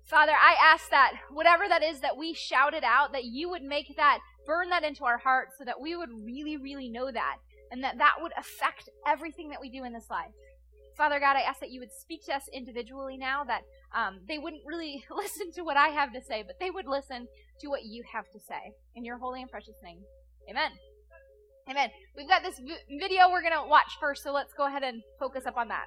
Father, I ask that whatever that is that we shouted out, that you would make that, burn that into our hearts so that we would really, really know that, and that would affect everything that we do in this life. Father God, I ask that you would speak to us individually now, that they wouldn't really listen to what I have to say, but they would listen to what you have to say. In your holy and precious name, amen. Amen. We've got this video we're going to watch first, so let's go ahead and focus up on that.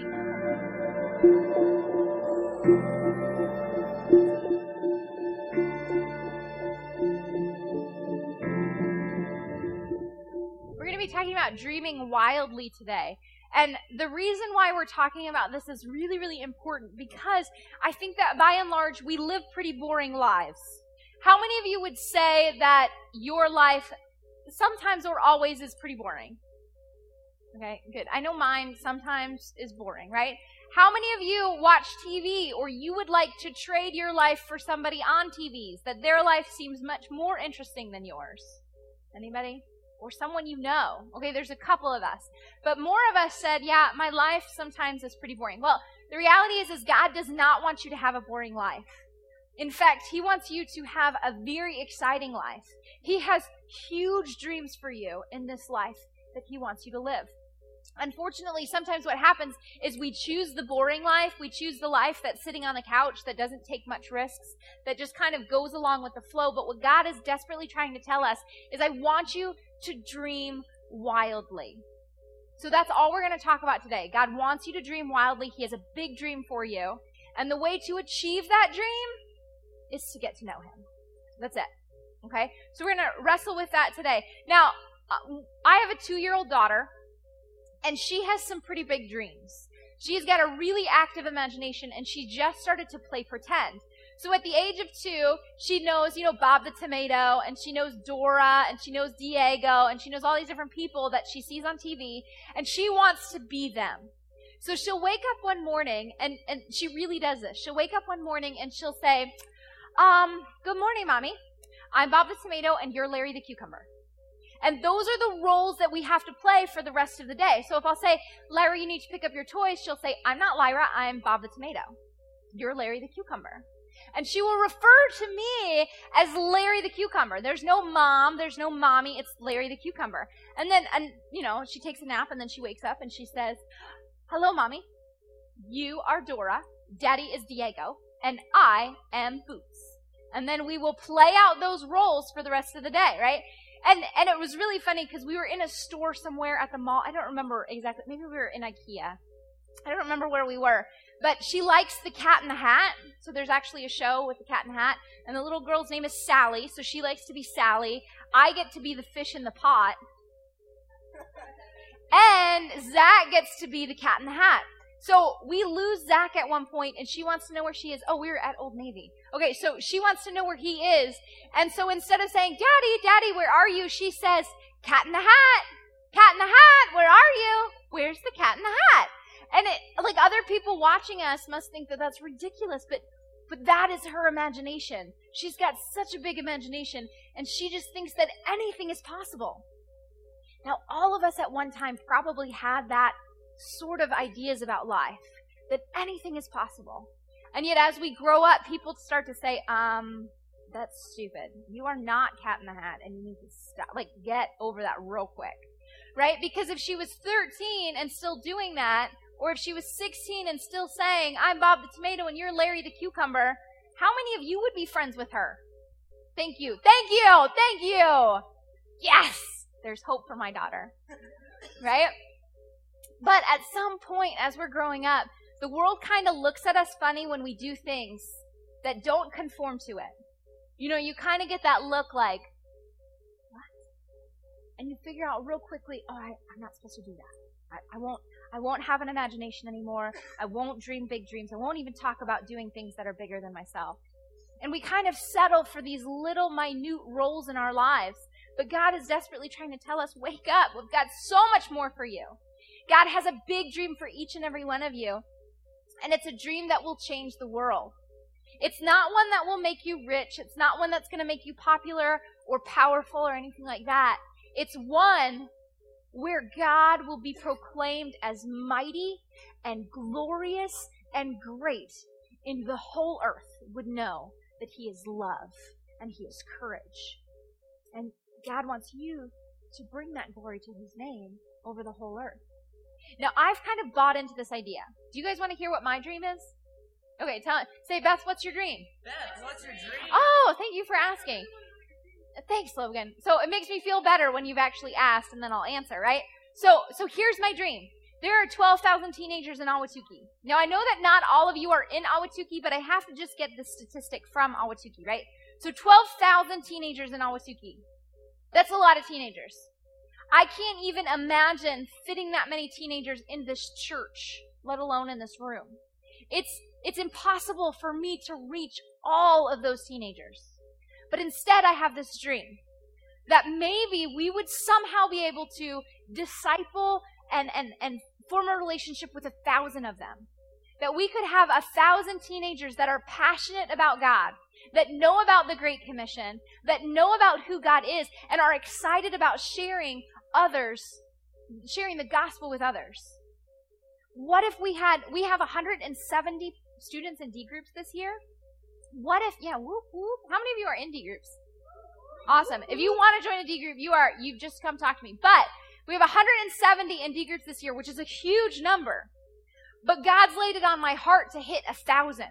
We're going to be talking about dreaming wildly today. And the reason why we're talking about this is really, really important because I think that by and large, we live pretty boring lives. How many of you would say that your life sometimes or always is pretty boring? Okay, good. I know mine sometimes is boring, right? How many of you watch TV or you would like to trade your life for somebody on TVs, that their life seems much more interesting than yours? Anybody? Or someone you know. Okay, there's a couple of us. But more of us said, yeah, my life sometimes is pretty boring. Well, the reality is God does not want you to have a boring life. In fact, he wants you to have a very exciting life. He has huge dreams for you in this life that he wants you to live. Unfortunately, sometimes what happens is we choose the boring life. We choose the life that's sitting on the couch, that doesn't take much risks, that just kind of goes along with the flow. But what God is desperately trying to tell us is, I want you to dream wildly. So that's all we're going to talk about today. God wants you to dream wildly. He has a big dream for you. And the way to achieve that dream is to get to know him. That's it. Okay? So we're going to wrestle with that today. Now, I have a 2-year-old daughter, and she has some pretty big dreams. She's got a really active imagination, and she just started to play pretend. So at the age of 2, she knows, Bob the Tomato, and she knows Dora, and she knows Diego, and she knows all these different people that she sees on TV, and she wants to be them. So she'll wake up one morning, and she really does this. She'll wake up one morning, and she'll say, good morning, Mommy. I'm Bob the Tomato, and you're Larry the Cucumber. And those are the roles that we have to play for the rest of the day. So if I'll say, Lyra, you need to pick up your toys, she'll say, I'm not Lyra, I'm Bob the Tomato. You're Larry the Cucumber. And she will refer to me as Larry the Cucumber. There's no mom, there's no mommy, it's Larry the Cucumber. And then, she takes a nap and then she wakes up and she says, hello, Mommy. You are Dora, Daddy is Diego, and I am Boots. And then we will play out those roles for the rest of the day, right? And it was really funny because we were in a store somewhere at the mall. I don't remember exactly. Maybe we were in IKEA. I don't remember where we were. But she likes the Cat in the Hat. So there's actually a show with the Cat in the Hat. And the little girl's name is Sally. So she likes to be Sally. I get to be the fish in the pot. And Zach gets to be the Cat in the Hat. So we lose Zach at one point, and she wants to know where she is. Oh, we were at Old Navy. Okay, so she wants to know where he is. And so instead of saying, Daddy, where are you? She says, Cat in the Hat. Cat in the Hat, where are you? Where's the Cat in the Hat? And other people watching us must think that that's ridiculous, but that is her imagination. She's got such a big imagination, and she just thinks that anything is possible. Now, all of us at one time probably had that sort of ideas about life, that anything is possible. And yet as we grow up, people start to say, that's stupid. You are not Cat in the Hat, and you need to stop. Get over that real quick. Right? Because if she was 13 and still doing that, or if she was 16 and still saying, I'm Bob the Tomato and you're Larry the Cucumber, how many of you would be friends with her? Thank you. Thank you. Thank you. Yes. There's hope for my daughter. Right? But at some point, as we're growing up, the world kind of looks at us funny when we do things that don't conform to it. You kind of get that look like, what? And you figure out real quickly, I'm not supposed to do that. I won't have an imagination anymore. I won't dream big dreams. I won't even talk about doing things that are bigger than myself. And we kind of settle for these little minute roles in our lives. But God is desperately trying to tell us, wake up. We've got so much more for you. God has a big dream for each and every one of you. And it's a dream that will change the world. It's not one that will make you rich. It's not one that's going to make you popular or powerful or anything like that. It's one where God will be proclaimed as mighty and glorious and great in the whole earth would know that he is love and he is courage. And God wants you to bring that glory to his name over the whole earth. Now, I've kind of bought into this idea. Do you guys want to hear what my dream is? Okay, say, Beth, what's your dream? Beth, what's your dream? Oh, thank you for asking. Thanks, Logan. So it makes me feel better when you've actually asked, and then I'll answer, right? So here's my dream. There are 12,000 teenagers in Ahwatukee. Now, I know that not all of you are in Ahwatukee, but I have to just get this statistic from Ahwatukee, right? So 12,000 teenagers in Ahwatukee. That's a lot of teenagers. I can't even imagine fitting that many teenagers in this church, let alone in this room. It's impossible for me to reach all of those teenagers. But instead, I have this dream that maybe we would somehow be able to disciple and form a relationship with 1,000 of them. That we could have 1,000 teenagers that are passionate about God, that know about the Great Commission, that know about who God is, and are excited about sharing the gospel with others. What if we have 170 students in D groups this year? What if, whoop, whoop. How many of you are in D groups? Awesome. If you want to join a D group, you've just come talk to me. But we have 170 in D groups this year, which is a huge number. But God's laid it on my heart to hit 1,000.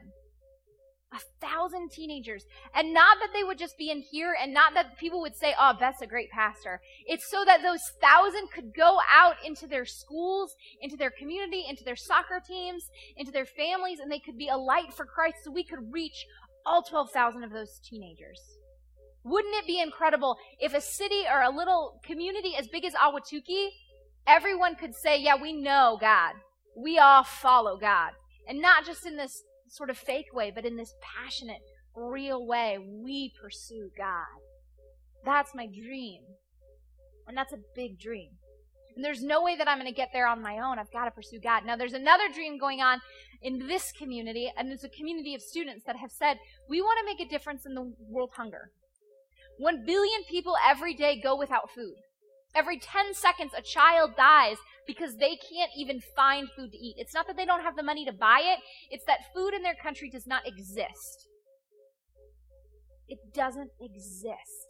1,000 teenagers. And not that they would just be in here, and not that people would say, oh, Beth's a great pastor. It's so that those 1,000 could go out into their schools, into their community, into their soccer teams, into their families, and they could be a light for Christ so we could reach all 12,000 of those teenagers. Wouldn't it be incredible if a city or a little community as big as Ahwatukee, everyone could say, yeah, we know God. We all follow God. And not just in this sort of fake way, but in this passionate, real way, we pursue God. That's my dream. And that's a big dream. And there's no way that I'm going to get there on my own. I've got to pursue God. Now, there's another dream going on in this community, and there's a community of students that have said, we want to make a difference in the world hunger. 1 billion people every day go without food. Every 10 seconds, a child dies because they can't even find food to eat. It's not that they don't have the money to buy it. It's that food in their country does not exist. It doesn't exist.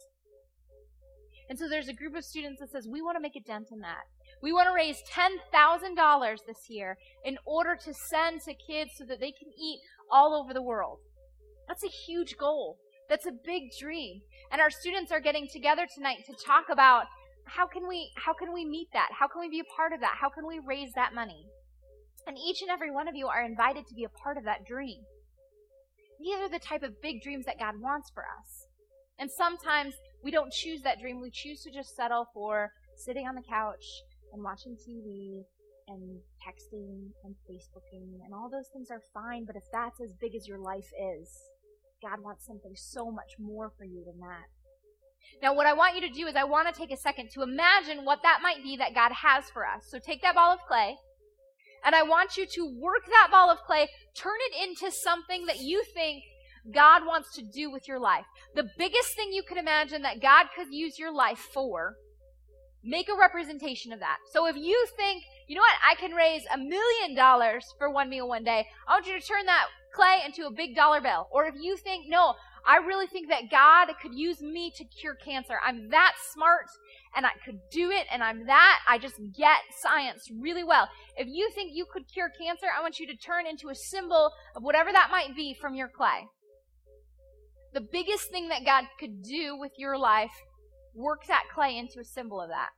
And so there's a group of students that says, we want to make a dent in that. We want to raise $10,000 this year in order to send to kids so that they can eat all over the world. That's a huge goal. That's a big dream. And our students are getting together tonight to talk about how can we meet that? How can we be a part of that? How can we raise that money? And each and every one of you are invited to be a part of that dream. These are the type of big dreams that God wants for us. And sometimes we don't choose that dream. We choose to just settle for sitting on the couch and watching TV and texting and Facebooking, and all those things are fine, but if that's as big as your life is, God wants something so much more for you than that. Now, what I want you to do is I want to take a second to imagine what that might be that God has for us. So take that ball of clay, and I want you to work that ball of clay, turn it into something that you think God wants to do with your life. The biggest thing you could imagine that God could use your life for, make a representation of that. So if you think, you know what, I can raise $1 million for one meal one day, I want you to turn that clay into a big dollar bill. Or if you think, no, I really think that God could use me to cure cancer. I'm that smart and I could do it, and I just get science really well. If you think you could cure cancer, I want you to turn into a symbol of whatever that might be from your clay. The biggest thing that God could do with your life, work that clay into a symbol of that.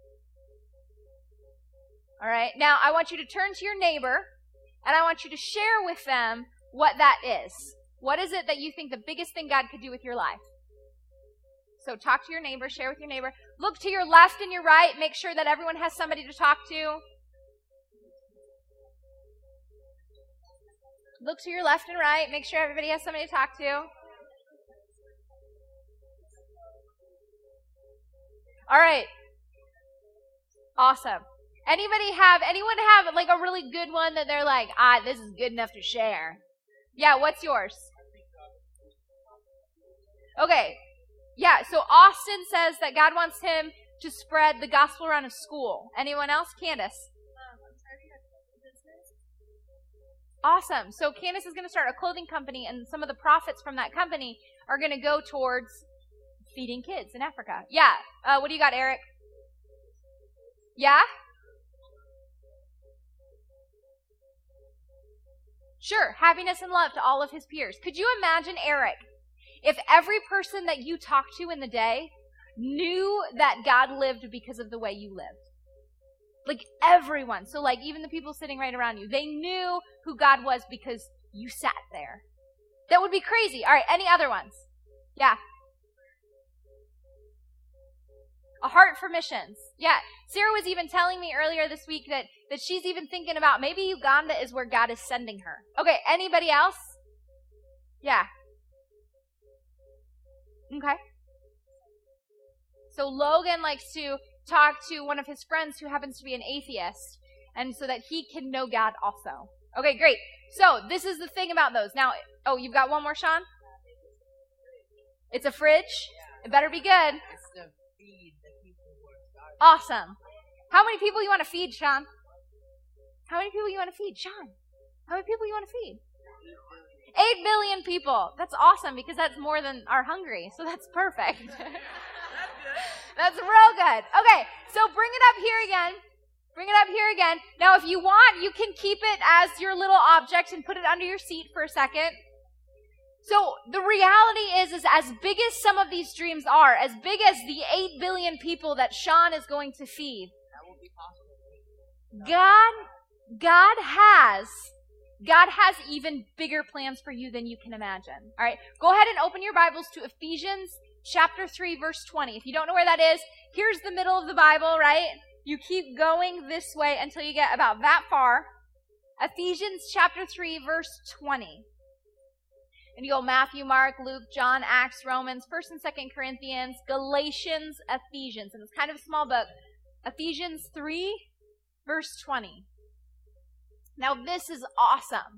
All right, now I want you to turn to your neighbor, and I want you to share with them what that is. What is it that you think the biggest thing God could do with your life? So talk to your neighbor, share with your neighbor. Look to your left and your right. Make sure that everyone has somebody to talk to. Look to your left and right. Make sure everybody has somebody to talk to. All right. Awesome. Anyone have like a really good one that they're like, this is good enough to share? Yeah, what's yours? Okay. Yeah, so Austin says that God wants him to spread the gospel around his school. Anyone else? Candace? I'm starting a business. Awesome. So Candace is going to start a clothing company, and some of the profits from that company are going to go towards feeding kids in Africa. Yeah. What do you got, Eric? Yeah? Sure. Happiness and love to all of his peers. Could you imagine, Eric, if every person that you talked to in the day knew that God lived because of the way you lived? Like everyone. So like even the people sitting right around you, they knew who God was because you sat there. That would be crazy. All right, any other ones? Yeah. A heart for missions. Yeah. Sarah was even telling me earlier this week that she's even thinking about maybe Uganda is where God is sending her. Okay, anybody else? Yeah. Okay. So Logan likes to talk to one of his friends who happens to be an atheist, and so that he can know God also. Okay, great. So this is the thing about those. Now, oh, you've got one more, Sean? It's a fridge? It better be good. It's to feed the people who are starving. Awesome. How many people you want to feed, Sean? How many people you want to feed, Sean? How many people you want to feed? 8 billion people. That's awesome because that's more than are hungry. So that's perfect. That's real good. Okay, so bring it up here again. Bring it up here again. Now, if you want, you can keep it as your little object and put it under your seat for a second. So the reality is as big as some of these dreams are, as big as the 8 billion people that Sean is going to feed, That won't be possible. God has even bigger plans for you than you can imagine. All right, go ahead and open your Bibles to Ephesians chapter 3, verse 20. If you don't know where that is, here's the middle of the Bible, right? You keep going this way until you get about that far. Ephesians chapter 3, verse 20. And you go Matthew, Mark, Luke, John, Acts, Romans, 1st and 2nd Corinthians, Galatians, Ephesians. And it's kind of a small book. Ephesians 3, verse 20. Now this is awesome.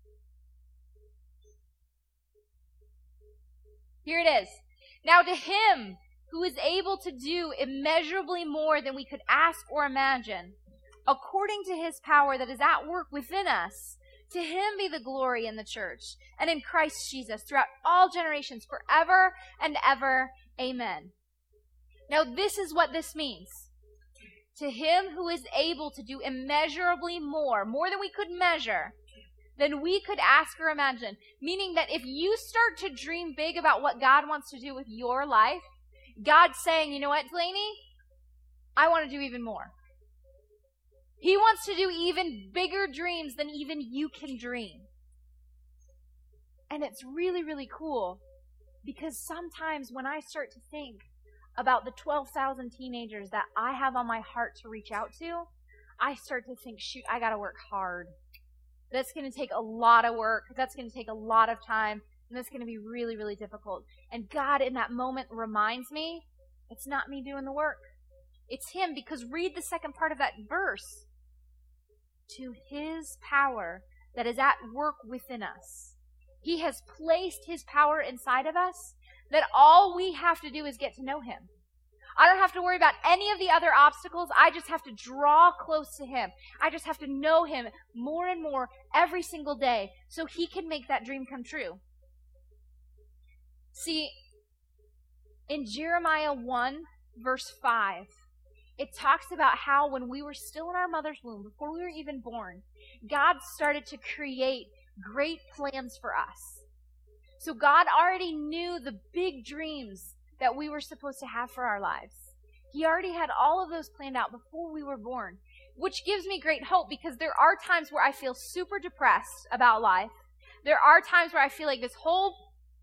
Here it is. Now to him who is able to do immeasurably more than we could ask or imagine, according to his power that is at work within us, to him be the glory in the church and in Christ Jesus throughout all generations, forever and ever. Amen. Now this is what this means. To him who is able to do immeasurably more than we could measure, than we could ask or imagine. Meaning that if you start to dream big about what God wants to do with your life, God's saying, you know what, Delaney? I want to do even more. He wants to do even bigger dreams than even you can dream. And it's really, really cool because sometimes when I start to think about the 12,000 teenagers that I have on my heart to reach out to, I start to think, shoot, I got to work hard. That's going to take a lot of work. That's going to take a lot of time. And that's going to be really, really difficult. And God in that moment reminds me, it's not me doing the work. It's him, because read the second part of that verse. To his power that is at work within us. He has placed his power inside of us that all we have to do is get to know him. I don't have to worry about any of the other obstacles. I just have to draw close to him. I just have to know him more and more every single day so he can make that dream come true. See, in Jeremiah 1, verse 5, it talks about how when we were still in our mother's womb, before we were even born, God started to create great plans for us. So God already knew the big dreams that we were supposed to have for our lives. He already had all of those planned out before we were born, which gives me great hope because there are times where I feel super depressed about life. There are times where I feel like this whole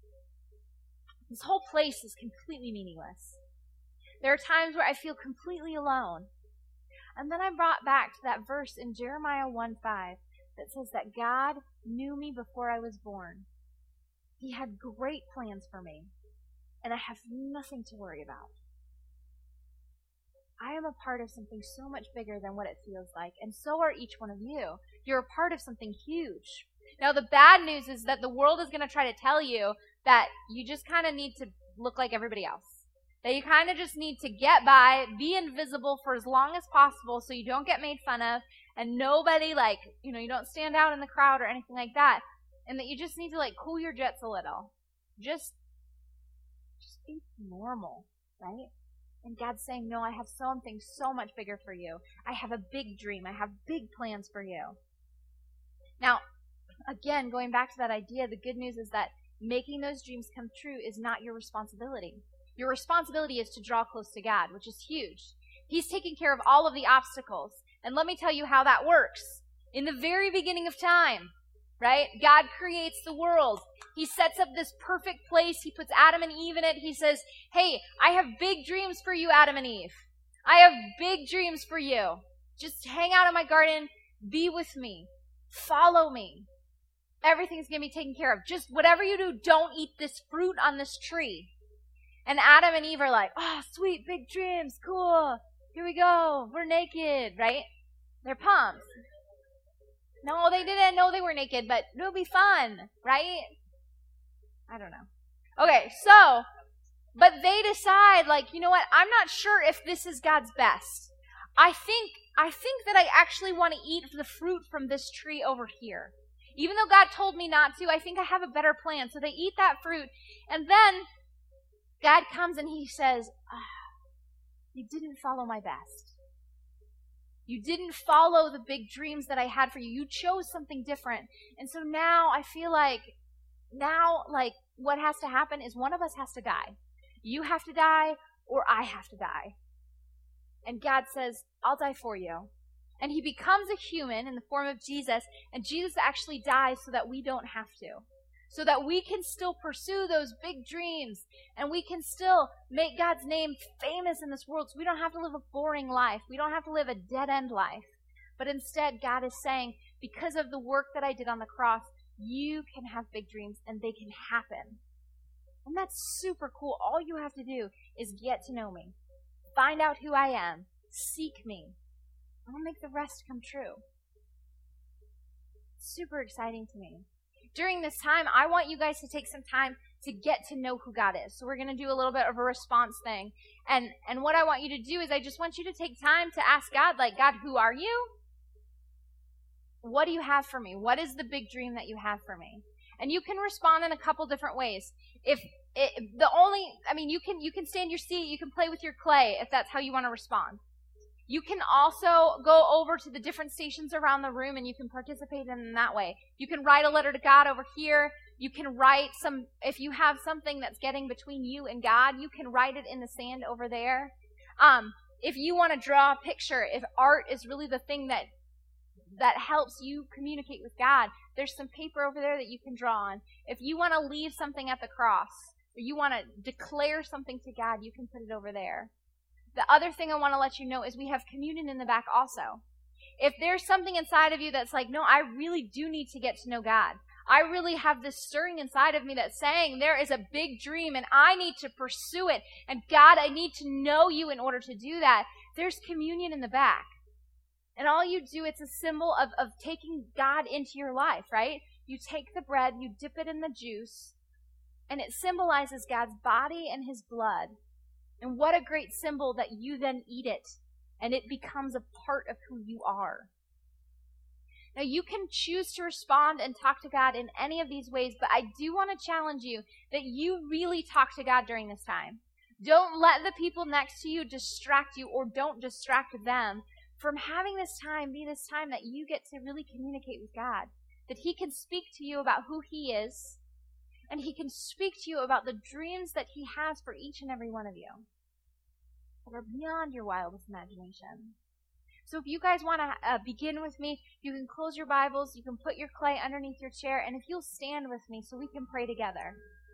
place is completely meaningless. There are times where I feel completely alone. And then I'm brought back to that verse in Jeremiah 1:5 that says that God knew me before I was born. He had great plans for me, and I have nothing to worry about. I am a part of something so much bigger than what it feels like, and so are each one of you. You're a part of something huge. Now, the bad news is that the world is going to try to tell you that you just kind of need to look like everybody else. That you kind of just need to get by, be invisible for as long as possible so you don't get made fun of, and nobody, like, you don't stand out in the crowd or anything like that, and that you just need to, like, cool your jets a little. Just be normal, right? And God's saying, no, I have something so much bigger for you. I have a big dream. I have big plans for you. Now, again, going back to that idea, the good news is that making those dreams come true is not your responsibility. Your responsibility is to draw close to God, which is huge. He's taking care of all of the obstacles. And let me tell you how that works. In the very beginning of time, right? God creates the world. He sets up this perfect place. He puts Adam and Eve in it. He says, hey, I have big dreams for you, Adam and Eve. I have big dreams for you. Just hang out in my garden. Be with me. Follow me. Everything's going to be taken care of. Just whatever you do, don't eat this fruit on this tree. And Adam and Eve are like, oh, sweet, big dreams, cool. Here we go. We're naked, right? They're pumped. No, they didn't know they were naked, but it'll be fun, right? I don't know. Okay, so, but they decide, like, you know what? I'm not sure if this is God's best. I think that I actually want to eat the fruit from this tree over here. Even though God told me not to, I think I have a better plan. So they eat that fruit, and then God comes and he says, you didn't follow my best. You didn't follow the big dreams that I had for you. You chose something different. And so now I feel like, what has to happen is one of us has to die. You have to die, or I have to die. And God says, I'll die for you. And he becomes a human in the form of Jesus, and Jesus actually dies so that we don't have to. So that we can still pursue those big dreams, and we can still make God's name famous in this world, so we don't have to live a boring life. We don't have to live a dead-end life. But instead, God is saying, because of the work that I did on the cross, you can have big dreams, and they can happen. And that's super cool. All you have to do is get to know me. Find out who I am. Seek me. I'll make the rest come true. Super exciting to me. During this time, I want you guys to take some time to get to know who God is. So we're going to do a little bit of a response thing. And what I want you to do is I just want you to take time to ask God, like, God, who are you? What do you have for me? What is the big dream that you have for me? And you can respond in a couple different ways. You can stay in your seat, you can play with your clay if that's how you want to respond. You can also go over to the different stations around the room and you can participate in that way. You can write a letter to God over here. You can write if you have something that's getting between you and God, you can write it in the sand over there. If you want to draw a picture, if art is really the thing that helps you communicate with God, there's some paper over there that you can draw on. If you want to leave something at the cross, or you want to declare something to God, you can put it over there. The other thing I want to let you know is we have communion in the back also. If there's something inside of you that's like, no, I really do need to get to know God. I really have this stirring inside of me that's saying there is a big dream and I need to pursue it. And God, I need to know you in order to do that. There's communion in the back. And all you do, it's a symbol of taking God into your life, right? You take the bread, you dip it in the juice, and it symbolizes God's body and his blood. And what a great symbol that you then eat it, and it becomes a part of who you are. Now, you can choose to respond and talk to God in any of these ways, but I do want to challenge you that you really talk to God during this time. Don't let the people next to you distract you, or don't distract them from having this time be this time that you get to really communicate with God, that he can speak to you about who he is, and he can speak to you about the dreams that he has for each and every one of you that are beyond your wildest imagination. So if you guys want to begin with me, you can close your Bibles, you can put your clay underneath your chair, and if you'll stand with me so we can pray together.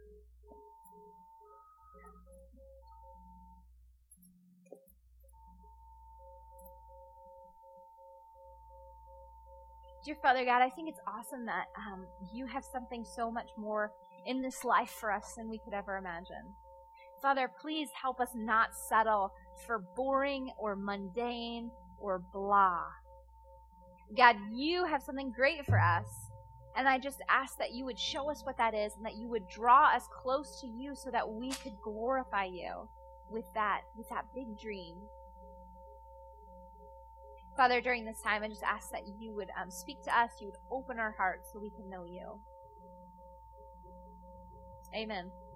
Dear Father God, I think it's awesome that you have something so much more in this life for us than we could ever imagine. Father, please help us not settle for boring or mundane or blah. God, you have something great for us, and I just ask that you would show us what that is and that you would draw us close to you so that we could glorify you with that big dream. Father, during this time, I just ask that you would speak to us, you would open our hearts so we can know you. Amen.